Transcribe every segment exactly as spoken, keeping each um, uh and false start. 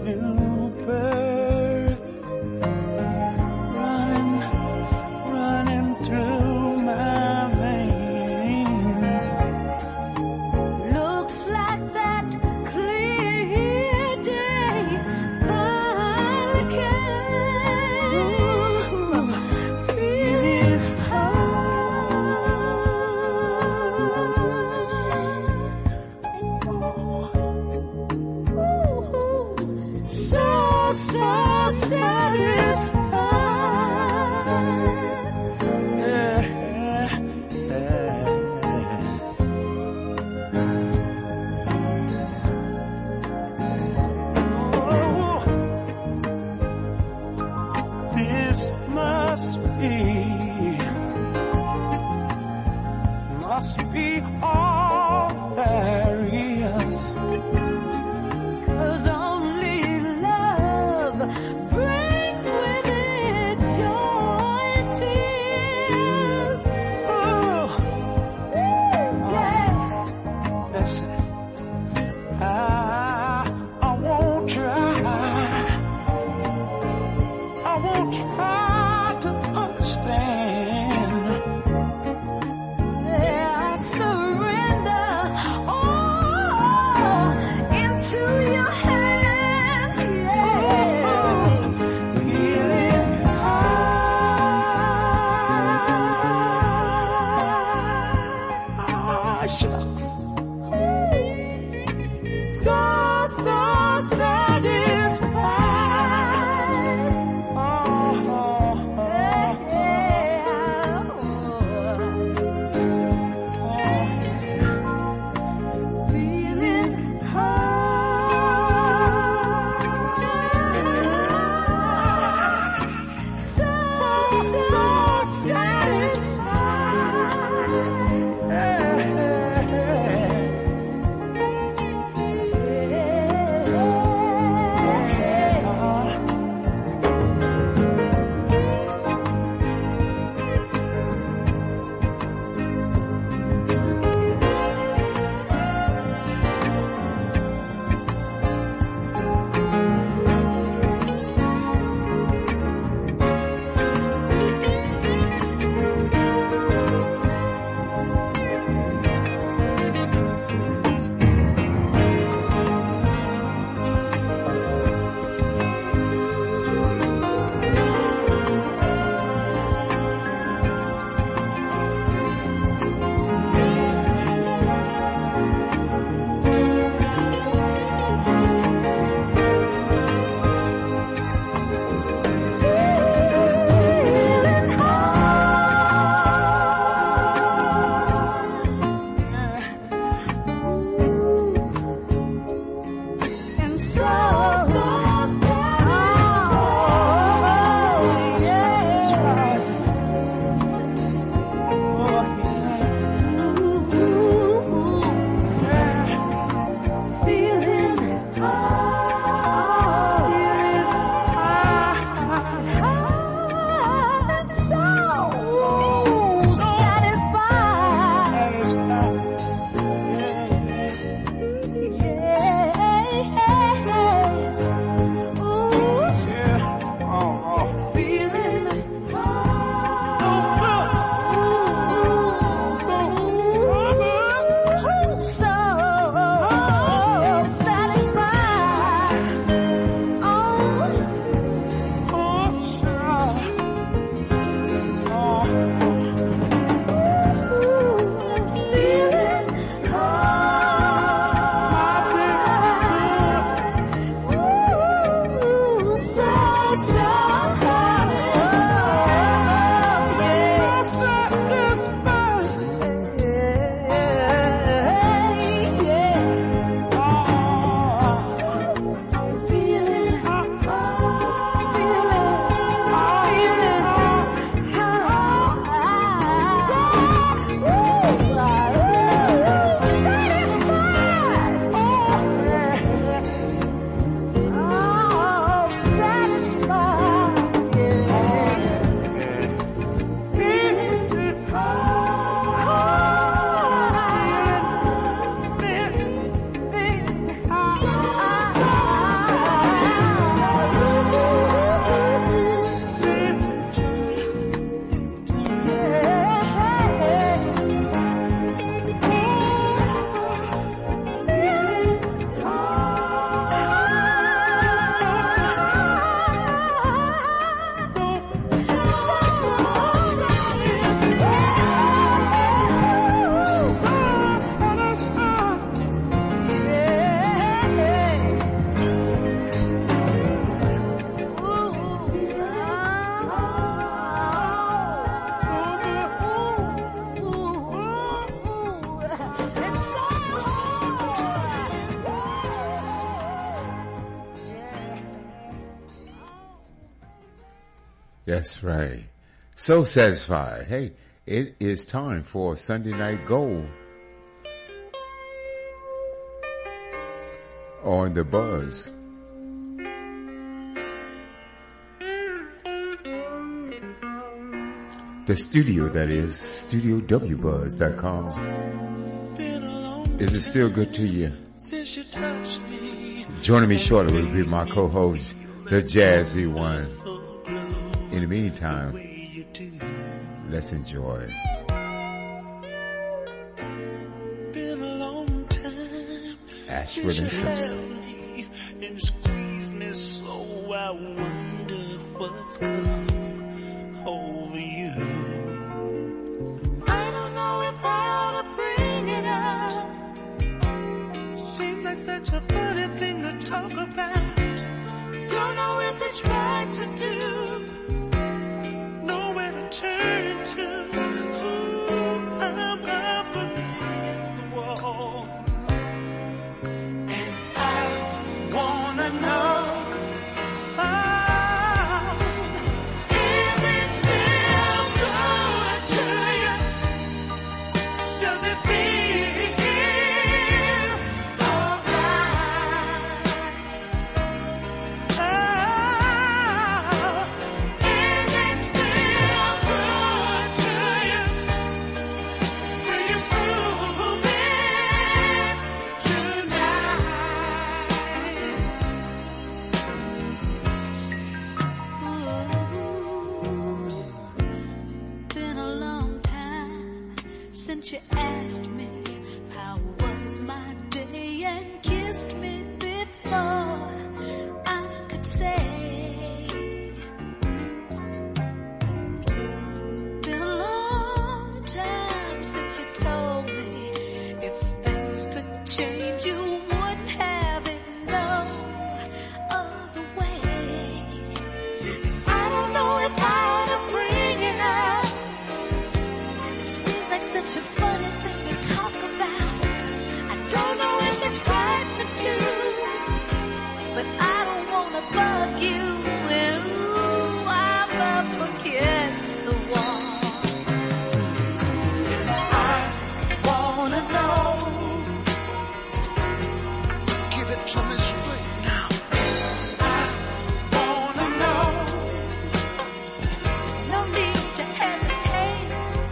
new birth running, running through my veins. Looks like that clear day finally came. Feeling so, so satisfied. Yeah, yeah. Oh, this must be, must be all there is. 'Cause only love brings with That's right. So satisfied. Hey, it is time for Sunday Night Gold on the Buzz. The studio, that is, studio w buzz dot com. Is it still good to you? Joining me shortly will be my co-host, the Jazzy One. In the meantime, let's enjoy. Ashford and Simpson. And squeeze me so I wonder what's come over you. I don't know if I ought to bring it up. Seems like such a funny thing to talk about. Don't know if it's right to do. Nowhere to turn to. Ooh, I'm up against the wall. And I wanna know. You asked me how was my day and kissed me before I could say. Been a long time since you told me if things could change you wouldn't have it no other way. I don't know if I ought to bring it up. It seems like such a funny thing to talk about. I don't know if it's right to do, but I don't want to bug you. And ooh, I'm up against the wall. And I want to know. Give it to me straight now. I wanna know. No need to hesitate.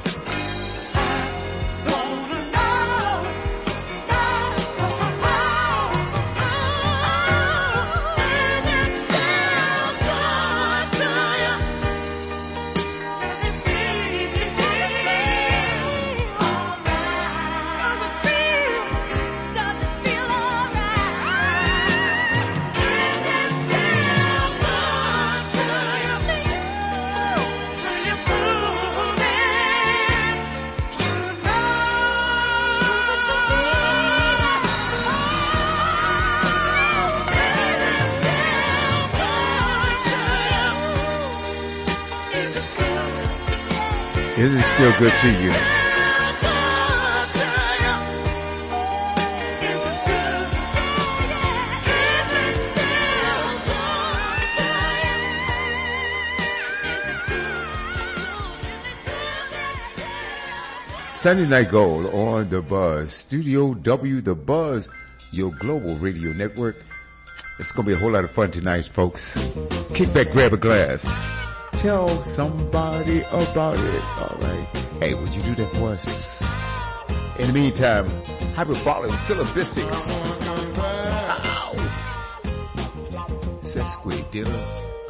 Is it still good to you? Sunday Night Gold on the Buzz. Studio W, the Buzz, your global radio network. It's going to be a whole lot of fun tonight, folks. Kick back, grab a glass. Tell somebody about it. All right. Hey, would you do that for us? In the meantime, hyperbolic syllabistics. Ow. Sesquidilla.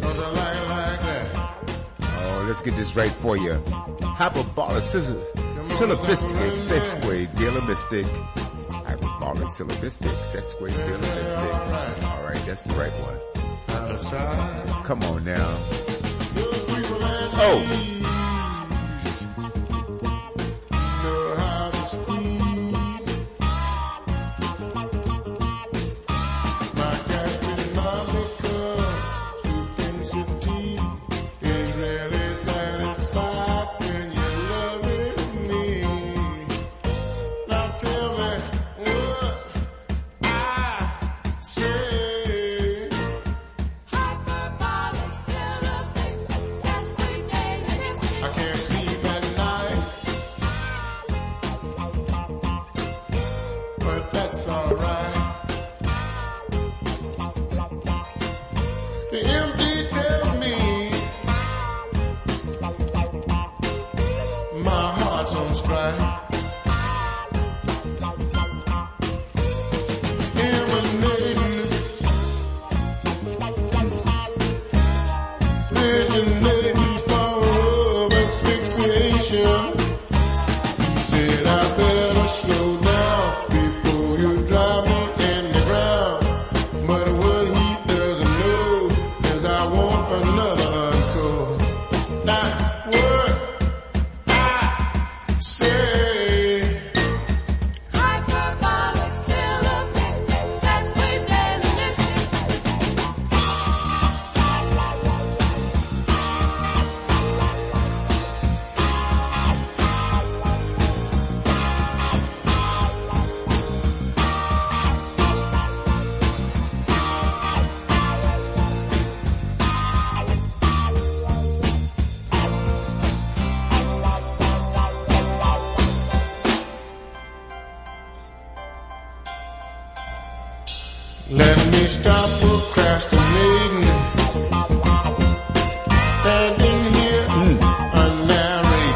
Oh, let's get this right for you. Hyperbolic syllabistic. Sesquidilla mystic. Hyperbolic syllabistic. Sesquidilla mystic. All right, that's the right one. Come on now. Oh. Hyperbolic syllabus. The empty tells me my heart's on strike. Emanating, visionating for love asphyxiation. Said I better slow down before you drive me in the ground. But what he doesn't know is I want another encore. Now what I say, Hyperbolic syllabus, that's quidalinistic. let me stop procrastinating. Standing here, unnarrated.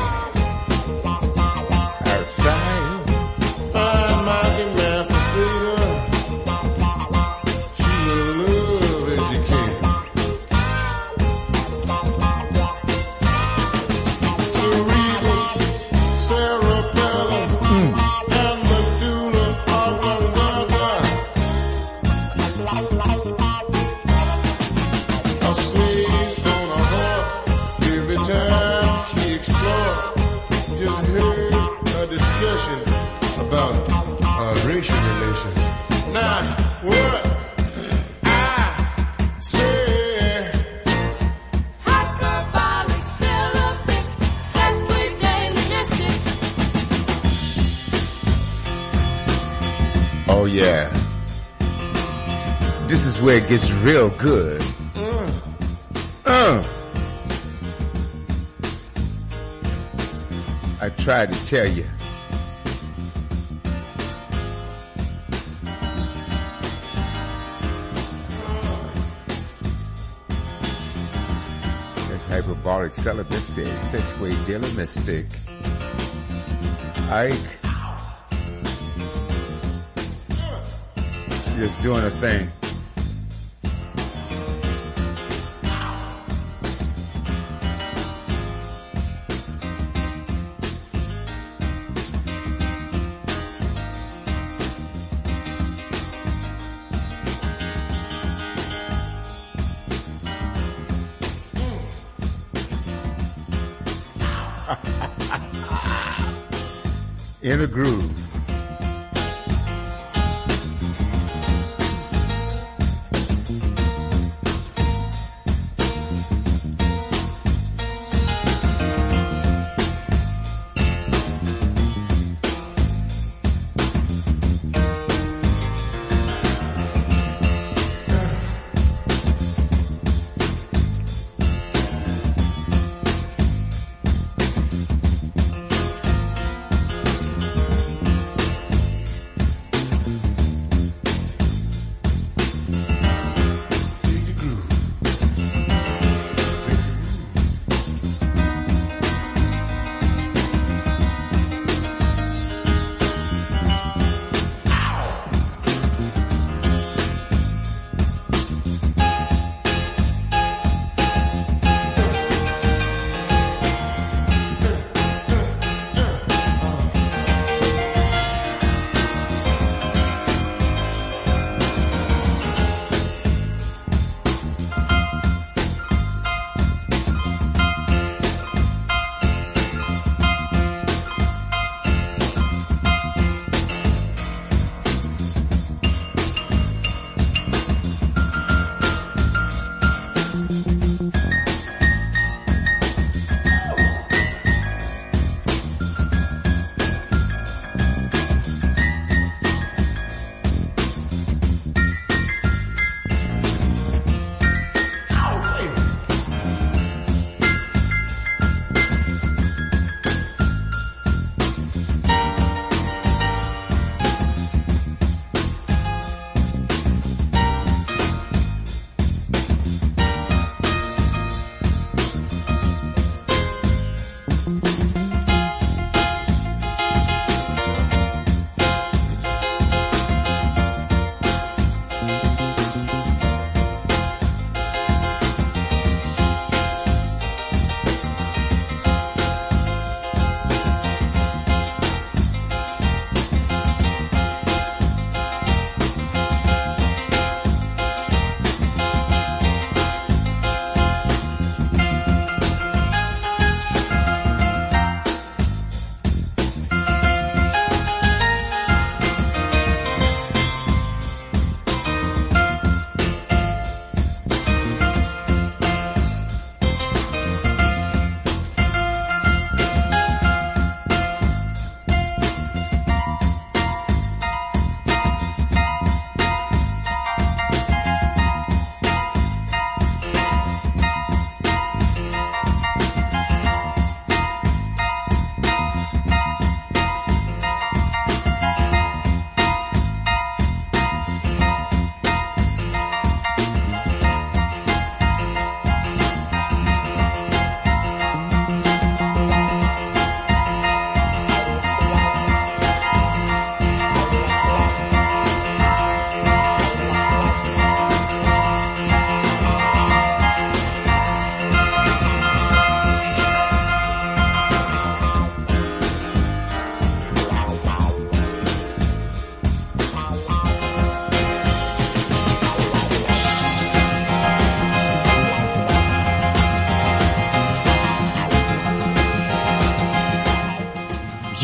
Outside. Find my emancipator. She's a love educator. Cerebral, cerebellum, and medulla oblongata. A slave's on a horse every time she explores. Just heard a discussion about uh, racial relations. Now, what I say, Hyperbolic syllabic, sesquidalinistic. Oh yeah. This is where it gets real good. Uh. I tried to tell you. That's hyperbolic celibacy, sesquidalinistic. Ike. Just doing a thing. In a groove.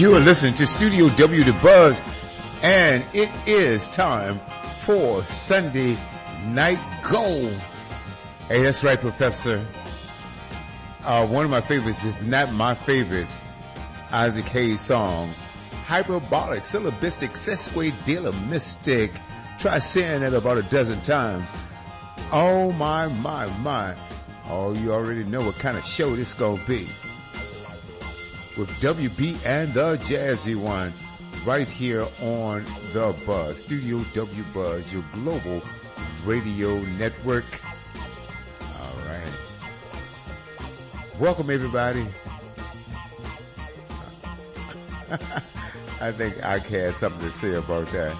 You are listening to Studio W The Buzz, and it is time for Sunday Night Gold. Hey, that's right, Professor. Uh, one of my favorites, if not my favorite, Isaac Hayes song, Hyperbolic, Syllabistic, Sesquidialistic. Try saying that about a dozen times. Oh my, my, my. Oh, you already know what kind of show this gonna be. With W B and the Jazzy One, right here on The Buzz, Studio W Buzz, your global radio network. All right. Welcome, everybody. I think I had something to say about that.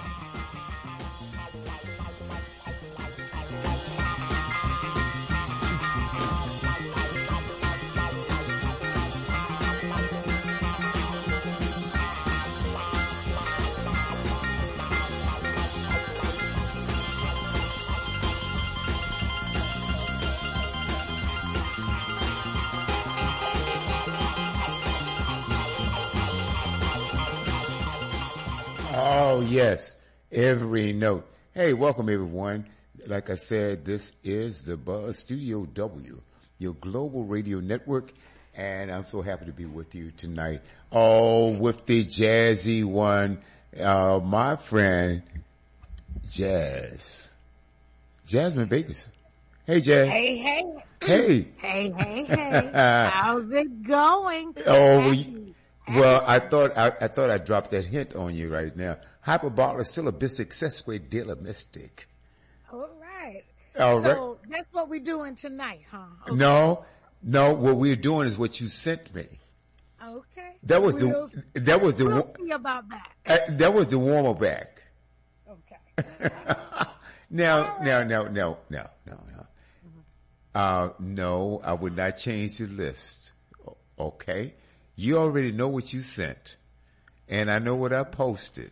Oh, yes, every note. Hey, welcome, everyone. Like I said, this is the Buzz Studio W, your global radio network, and I'm so happy to be with you tonight. Oh, with the Jazzy One, uh, my friend, Jazz. Jasmine Vegas. Hey, Jazz. Hey, hey. Hey. Hey, hey, hey. How's it going? Oh, Happy, well, happy I thought I, I thought I dropped that hint on you right now. Hyperbolic, syllabistic, sesquidialistic. All right. All right. So that's what we're doing tonight, huh? Okay. No, no. What we're doing is what you sent me. Okay. That was we'll, the that was the we'll see about that. uh, that was the warmer back. Okay. now, now, now, no, no, no, no. Uh, no, I would not change the list. O- Okay. You already know what you sent, and I know what I posted.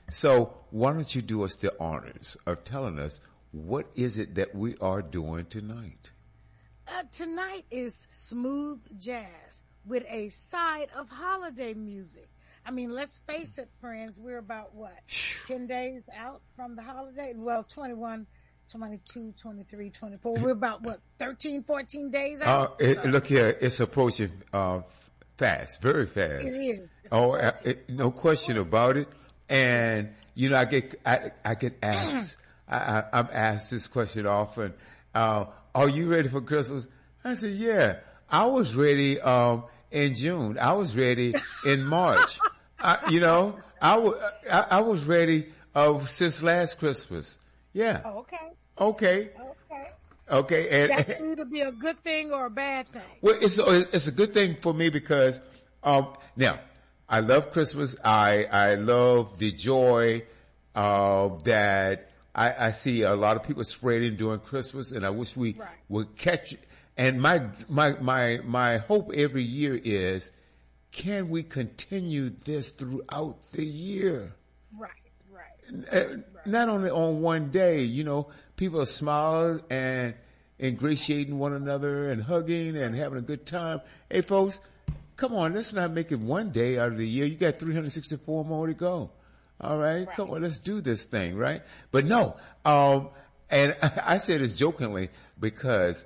So why don't you do us the honors of telling us what is it that we are doing tonight? Uh, tonight is smooth jazz with a side of holiday music. I mean, let's face it, friends, we're about, what, ten days out from the holiday? Well, twenty-one, twenty-two, twenty-three, twenty-four. We're about, what, thirteen, fourteen days Uh, out? it, So, look here, it's approaching uh, fast, very fast. it is. It's Oh, uh, approaching. it, no question about it. And you know, I get I, I get asked. I, I, I'm asked this question often. Uh, are you ready for Christmas? I said, yeah. I was ready um, in June. I was ready in March. I, you know, I, w- I, I was ready uh, since last Christmas. Yeah. Oh, okay. Okay. Okay. Okay. That And can either be a good thing or a bad thing. well, it's it's a good thing for me because um, now I love Christmas. I I love the joy uh, that I, I see a lot of people spreading during Christmas, and I wish we Right. would catch. And my my my my hope every year is, can we continue this throughout the year? Right, right. Uh, Not only on one day, you know, people are smiling and ingratiating one another and hugging and having a good time. Hey, folks, come on, let's not make it one day out of the year. You got three hundred sixty-four more to go. All right, Right. come on, let's do this thing, right? But no, um, and I say this jokingly because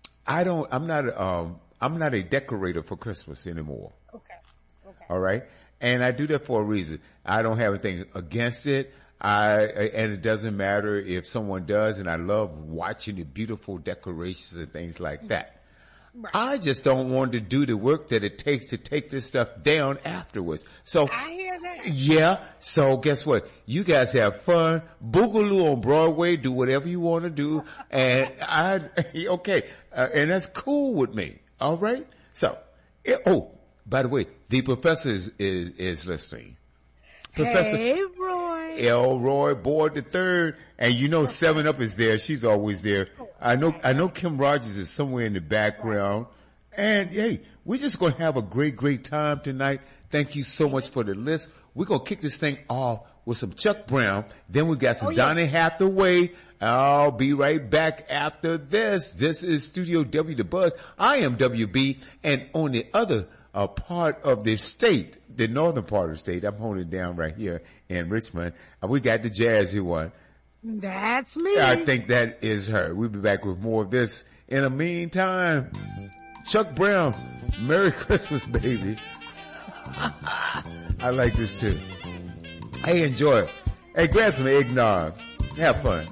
I don't, I'm not, um, I'm not a decorator for Christmas anymore. Okay, okay. All right. And I do that for a reason. I don't have anything against it. I, and it doesn't matter if someone does, and I love watching the beautiful decorations and things like that. Right. I just don't want to do the work that it takes to take this stuff down afterwards. So, I hear that. yeah. So guess what? You guys have fun. Boogaloo on Broadway. Do whatever you want to do. And I, okay. Uh, and that's cool with me. All right. So, it, oh, by the way, the professor is, is, is listening. Professor Hey, Roy. Elroy Boyd the third, and you know Seven Up is there. She's always there. I know. I know Kim Rogers is somewhere in the background. And hey, we're just going to have a great, great time tonight. Thank you so much for the list. We're going to kick this thing off with some Chuck Brown. Then we got some Oh, yeah. Donny Hathaway. I'll be right back after this. This is Studio W The Buzz. I am W B, and on the other a part of the state, the northern part of the state. I'm holding it down right here in Richmond. Uh, we got the jazzy one. That's me. I think that is her. We'll be back with more of this. In the meantime, Chuck Brown, Merry Christmas, baby. I like this too. Hey, enjoy it. Hey, grab some eggnog. Have fun.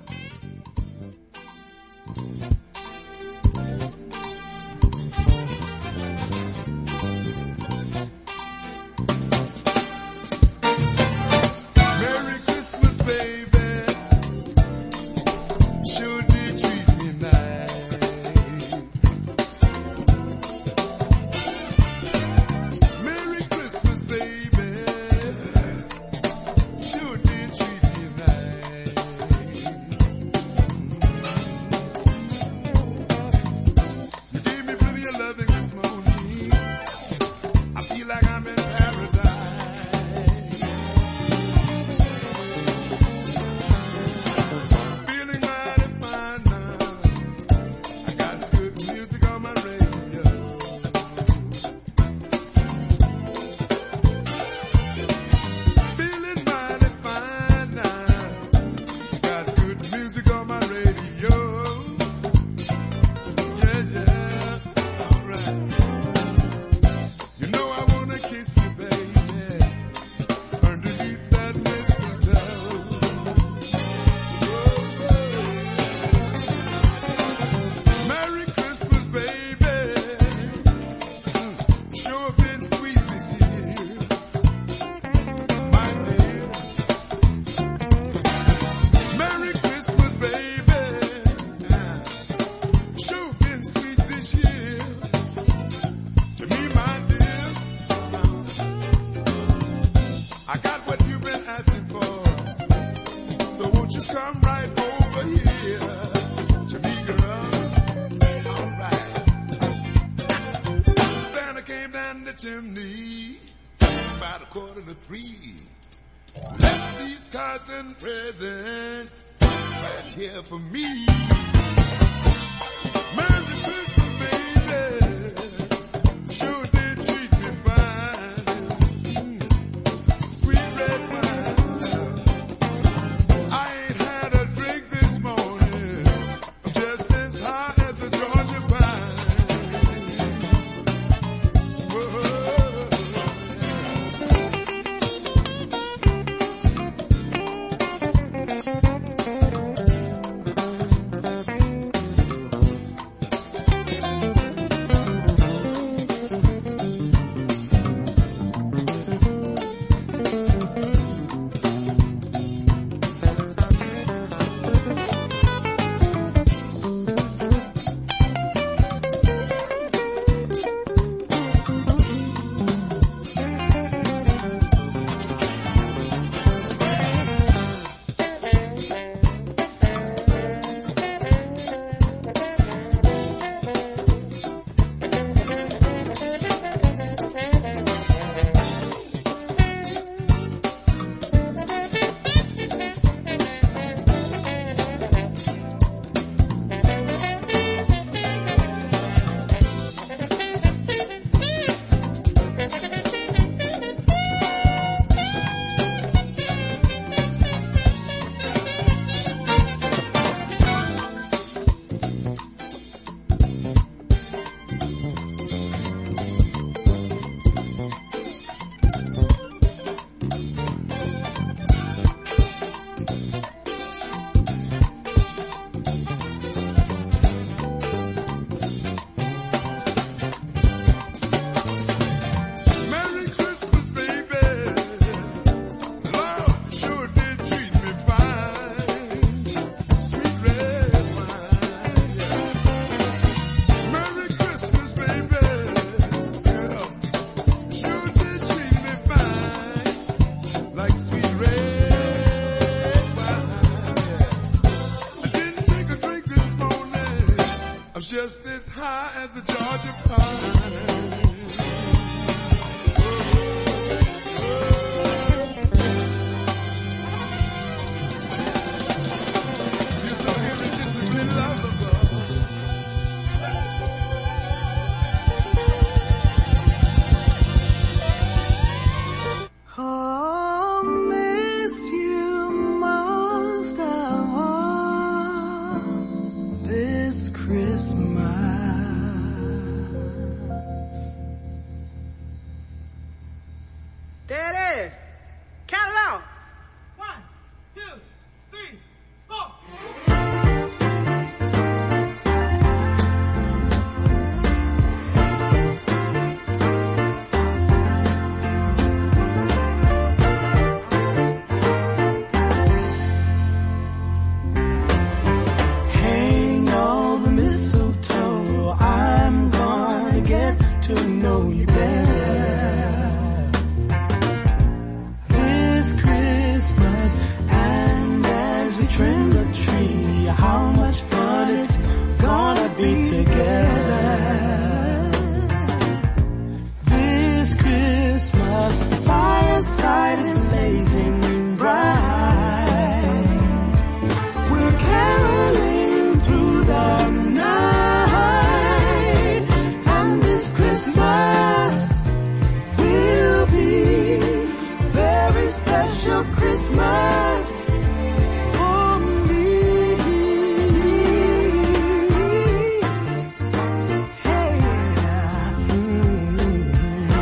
just as high as a Georgia pine. You're so irresistibly lovable. Daddy, count it out. One, two, three, four. Hang all the mistletoe. I'm gonna get to know you better this Christmas. And as we trim the tree, how much fun it's gonna be together this Christmas. The fireside is blazing bright. We're caroling through the night, and this Christmas will be a very special Christmas for me. Hey, mm.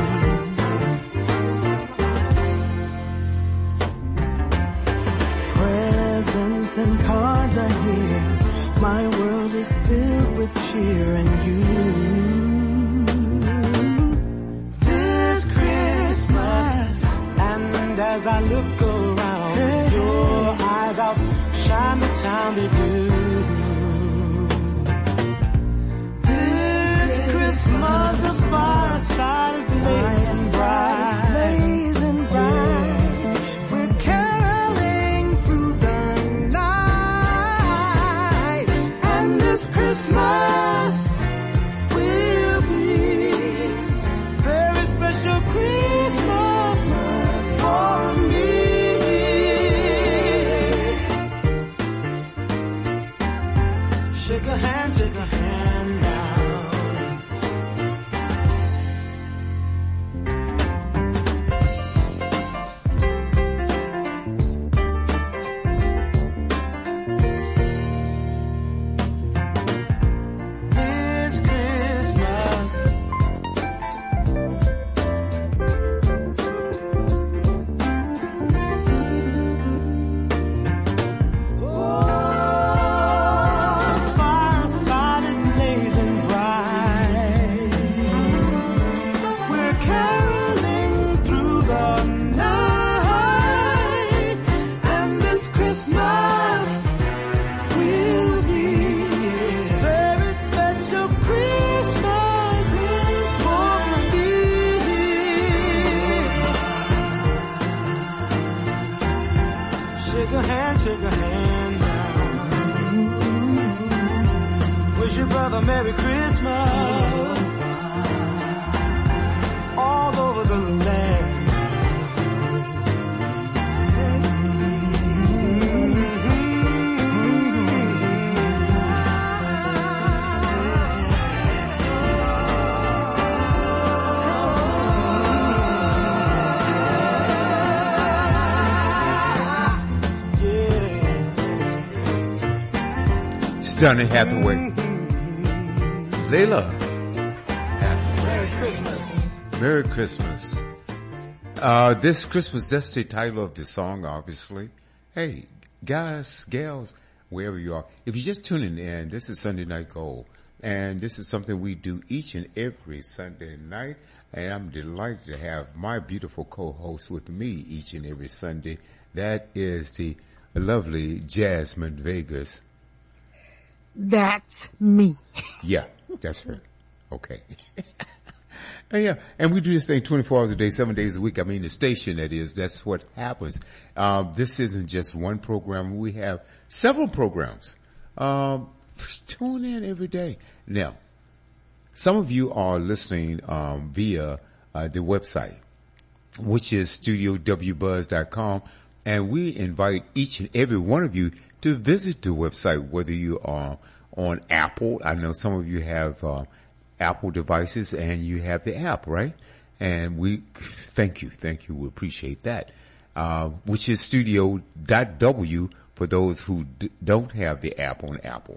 Presents and cards are here. My world is filled with cheer and you. This Christmas, and as I look around, your eyes outshine the town they do. This Christmas, the fireside is blazing bright. We're caroling through the night, and this Christmas will be very special Christmas for me. Shake a hand, shake a hand now. This Christmas, oh, the fireside is blazing bright. We're caroling through the night, and this Christmas will be a very special Christmas for me. Shake a hand, shake a hand now. Wish your brother Merry Christmas all over the land. Stunning Hathaway. Layla. Merry Christmas. Merry Christmas. Uh, this Christmas, that's the title of the song, obviously. Hey, guys, gals, wherever you are, if you're just tuning in, this is Sunday Night Gold. And this is something we do each and every Sunday night. And I'm delighted to have my beautiful co-host with me each and every Sunday. That is the lovely Jasmine Vegas. That's me. Yeah, that's her. Okay. And yeah, and we do this thing twenty-four hours a day, seven days a week. I mean, the station, that is, that's what happens. Um, this isn't just one program. We have several programs. Um, tune in every day. Now, some of you are listening um, via uh, the website, which is studio w buzz dot com, and we invite each and every one of you to visit the website, whether you are on Apple. I know some of you have uh, Apple devices and you have the app, right? And we thank you, thank you. We appreciate that. Uh, which is studio dot w for those who d- don't have the app on Apple.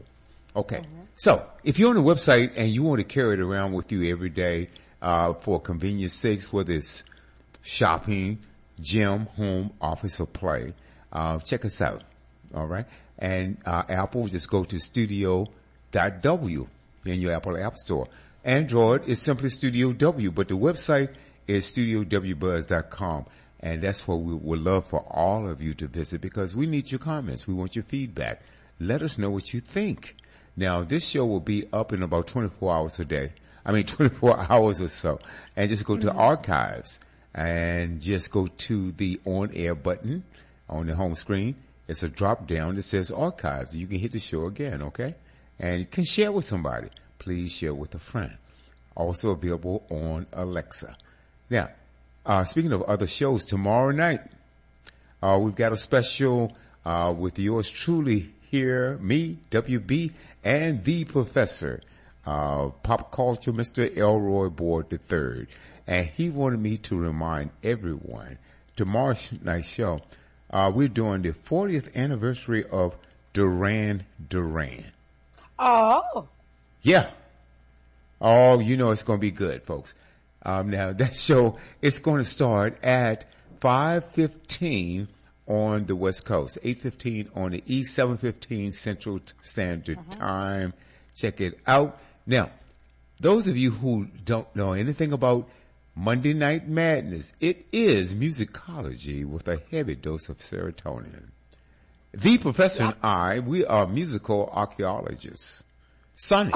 Okay. Mm-hmm. So if you're on the website and you want to carry it around with you every day, uh, for convenience sakes, whether it's shopping, gym, home, office, or play, uh, check us out. All right. And, uh, Apple, just go to studio dot w in your Apple App Store. Android is simply Studio W, but the website is studio w buzz dot com. And that's what we would love for all of you to visit, because we need your comments. We want your feedback. Let us know what you think. Now, this show will be up in about twenty-four hours a day. I mean, twenty-four hours or so. And just go to mm-hmm. archives and just go to the on air button on the home screen. It's a drop down that says archives. You can hit the show again, okay? And you can share with somebody. Please share with a friend. Also available on Alexa. Now, uh, speaking of other shows, tomorrow night, uh, we've got a special, uh, with yours truly here, me, W B, and the professor, uh, pop culture, Mister Elroy Board the third. And he wanted me to remind everyone, tomorrow's night's show, uh, we're doing the fortieth anniversary of Duran Duran. Oh. Yeah. Oh, you know it's going to be good, folks. Um, now that show, it's going to start at five fifteen on the West Coast, eight fifteen on the East, seven fifteen Central Standard uh-huh. Time. Check it out. Now, those of you who don't know anything about Monday Night Madness, it is musicology with a heavy dose of serotonin. The professor and I, we are musical archaeologists. Sonny.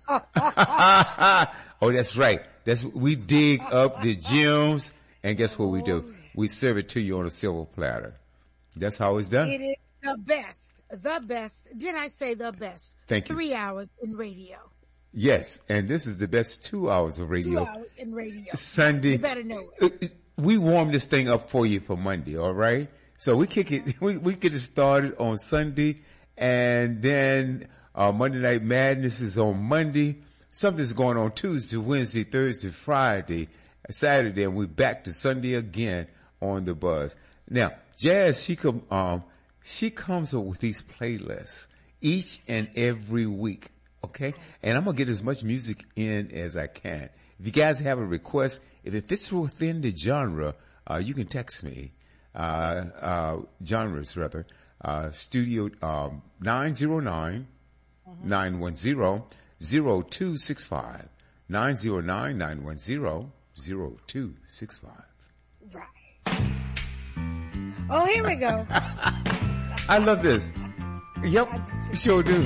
Oh, that's right. That's, we dig up the gems, and guess what we do? We serve it to you on a silver platter. That's how it's done. It is the best, the best. Did I say the best? Thank you. Three hours in radio. Yes, and this is the best two hours of radio. Two hours in radio. Sunday. You better know it. We warm this thing up for you for Monday, all right? So we kick it, we, we get it started on Sunday, and then uh, Monday Night Madness is on Monday. Something's going on Tuesday, Wednesday, Thursday, Friday, Saturday, and we're back to Sunday again on the Buzz. Now, Jazz, she come, um, she comes up with these playlists each and every week, okay? And I'm gonna get as much music in as I can. If you guys have a request, if it fits within the genre, uh, you can text me, uh, uh, genres rather, uh, studio, um, nine zero nine, nine one zero, zero two six five, nine zero nine, nine one zero, zero two six five. Right. Oh, here we go. I love this. Yep, sure do.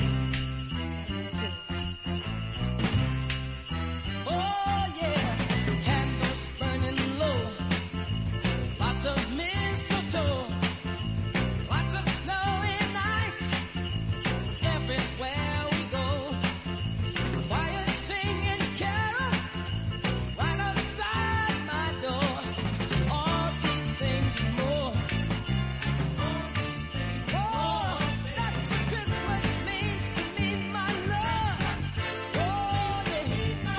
Oh yeah, candles burning low, lots of mistletoe, lots of snow and ice, everywhere we go. Choir singing carols right outside my door. All these things and more. All these things and more. That's what Christmas means to me, my love. Oh yeah,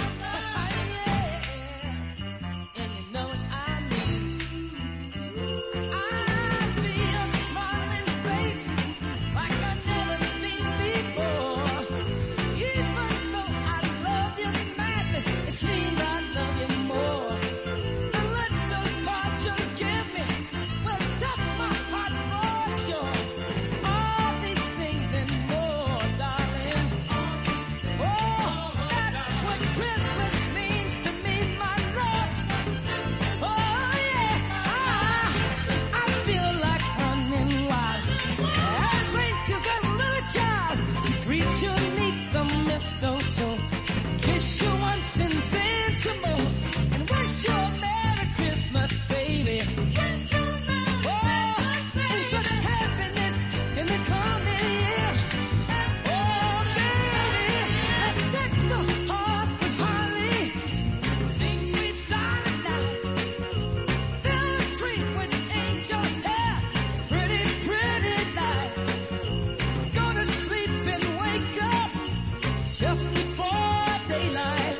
yeah. And you know what I mean. I see your smiling face like I've never seen before. Even though I love you madly, it seems I love you more. The little cards you give me will touch my heart for sure. All these things and more, darling. Oh, that's what Christmas means to me, my love. Oh yeah, I, I feel like running wild, as anxious as a little child. Greet you 'neath the mistletoe, kiss you once and then some more, and wish you a Merry Christmas, baby. Wish you a Merry Christmas, and such happiness in the coming year. Oh baby, let's deck the halls with holly, sing sweet silent night, fill the tree with angel hair, pretty pretty lights. Go to sleep and wake up just before daylight.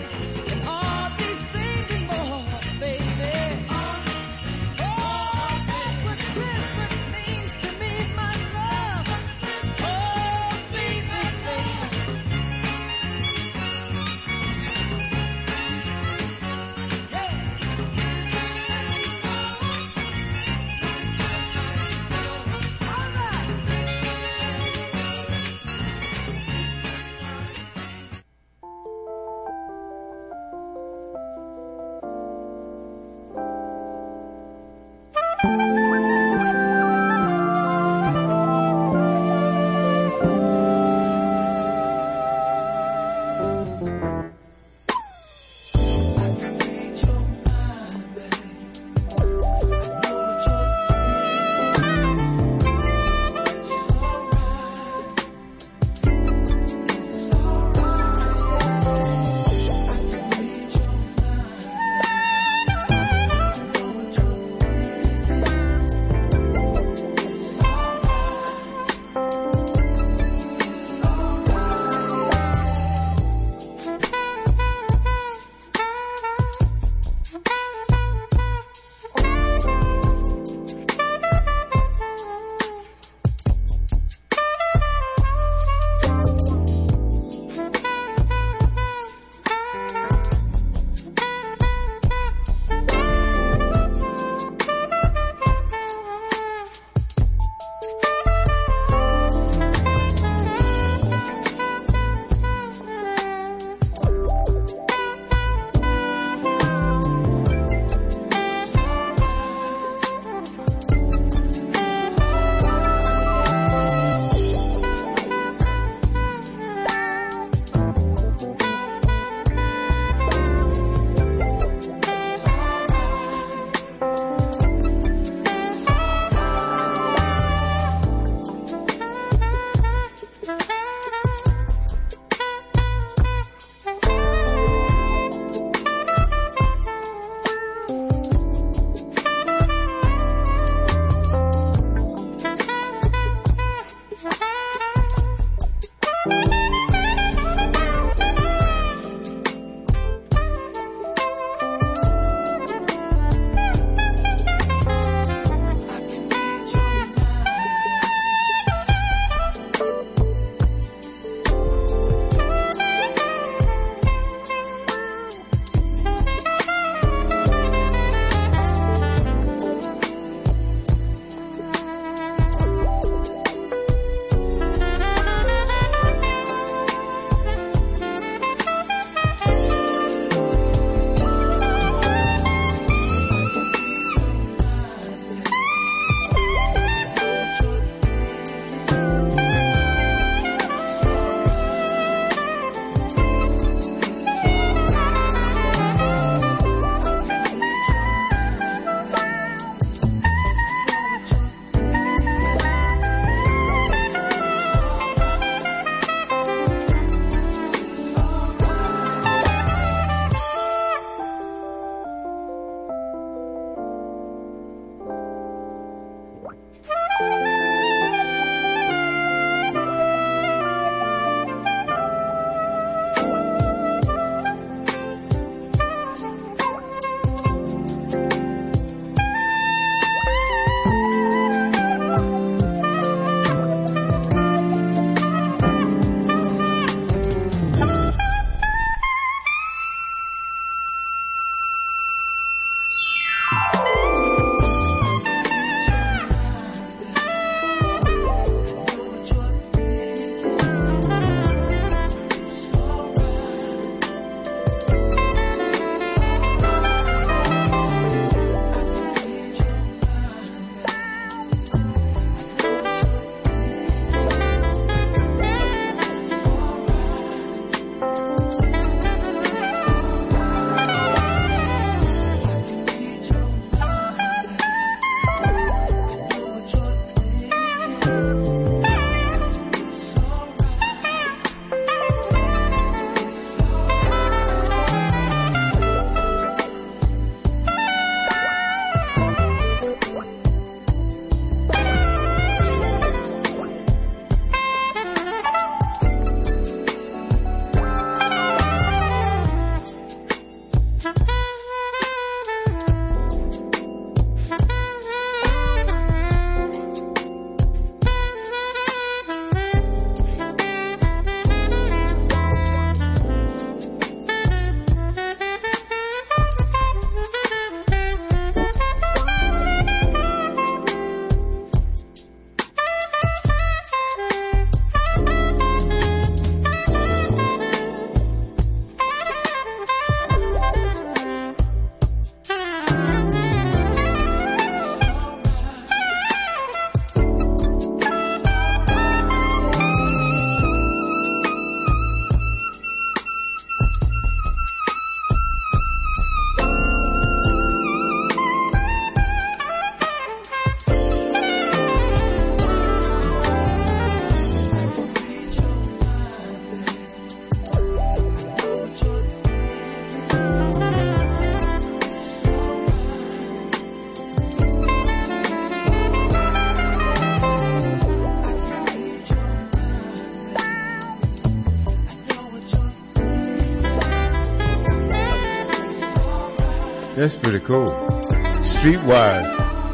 That's pretty cool. Streetwise.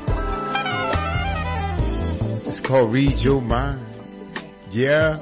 It's called Read Your Mind. Yeah.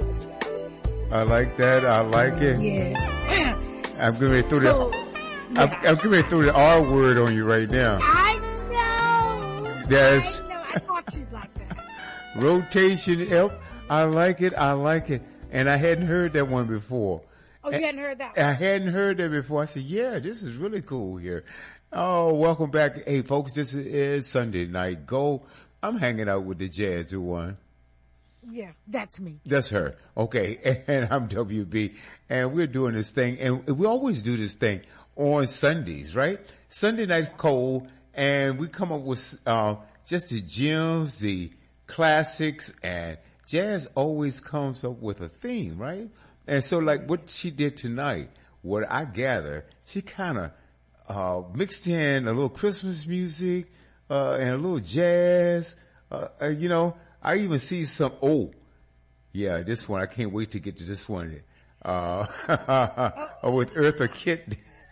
I like that. I like it. Yeah. I'm going to throw So, the, I'm, yeah. I'm going to throw the R word on you right now. I know. Yes. I know. I thought you'd like that. Rotation. Yep. I like it. I like it. And I hadn't heard that one before. Oh, you hadn't heard that I one? hadn't heard that before. I said, yeah, this is really cool here. Oh, welcome back. Hey, folks, this is Sunday Night Go. I'm hanging out with the Jazz one. Yeah, that's me. That's her. Okay. And I'm W B. And we're doing this thing. And we always do this thing on Sundays, right? Sunday Night Cold. And we come up with uh, just the gems, the classics. And Jazz always comes up with a theme, right? And so like what she did tonight, what I gather, she kind of uh mixed in a little Christmas music uh and a little jazz. Uh, uh you know, I even see some, oh, yeah, this one, I can't wait to get to this one. Uh with Eartha Kitt.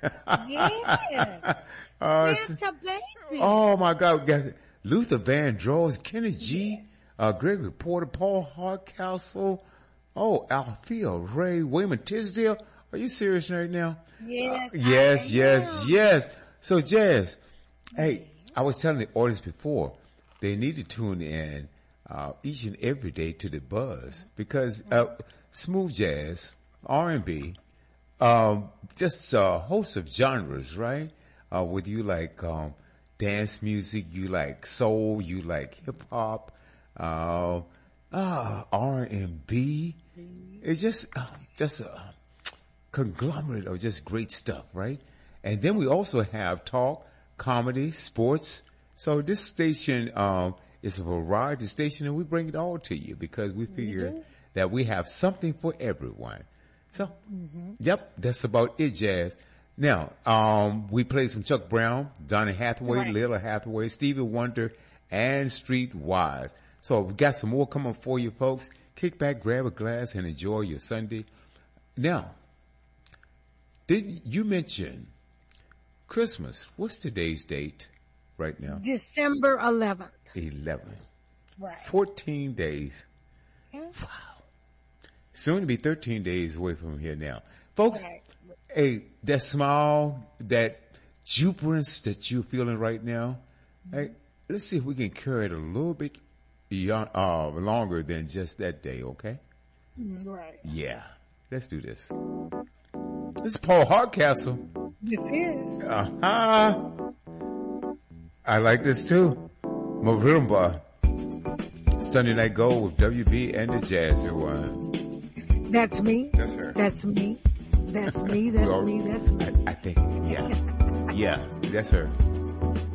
Yes. uh, Santa Baby. Oh my God, guys. Luther Vandross, Kenny G, uh Gregory Porter, Paul Hardcastle. Oh, Althea Ray, Wayman Tisdale. Are you serious right now? Yes. Uh, yes, I yes, am. yes. So, Jazz, hey, I was telling the audience before, they need to tune in uh, each and every day to the Buzz because uh, smooth jazz, R and B, um, just a host of genres, right? Uh, whether you like um, dance music, you like soul, you like hip hop, uh, uh, R and B. It's just, uh, just a conglomerate of just great stuff, right? And then we also have talk, comedy, sports. So this station, um, is a variety station and we bring it all to you because we figure that we have something for everyone. So, yep, that's about it, Jazz. Now, um, we played some Chuck Brown, Donny Hathaway, Right. Lila Hathaway, Stevie Wonder, and Streetwise. So we got some more coming for you, folks. Kick back, grab a glass, and enjoy your Sunday. Now, did you mention Christmas? What's today's date right now? December eleventh. eleven. Right. fourteen days. Yeah. Wow. Soon to be thirteen days away from here now. Folks, Right. hey, that smile, that jubilance that you're feeling right now, hey, let's see if we can carry it a little bit beyond, uh, longer than just that day, okay? Right. Yeah. Let's do this. This is Paul Hardcastle. This is. Uh-huh. I like this too. Marimba. Sunday Night Gold with W B and the Jazz one. That's me. That's her. That's me. That's me. That's Well, me. That's me. I, I think, yeah. Yeah, that's her.